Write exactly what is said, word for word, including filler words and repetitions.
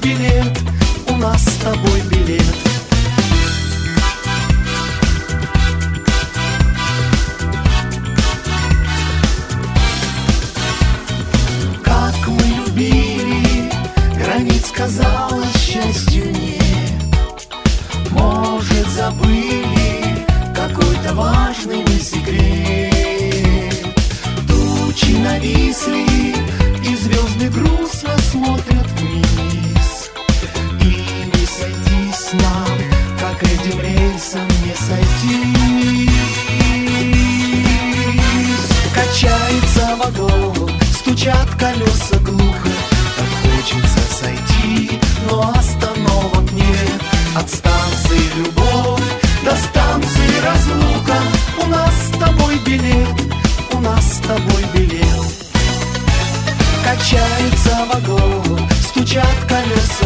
билет, у нас с тобой билет. Как мы любили, границ, казалось, счастью нет. Может, забыли какой-то важный мы секрет. Тучи нависли, и звезды грустно смотрят вниз. И не сойтись нам, как этим рейсом не сойтись. Качается вагон, стучат колеса глухо. Так хочется сойти, но остановок нет. От станции любовь до станции разлука. У нас с тобой билет, у нас с тобой билет. Качается вагон, стучат колеса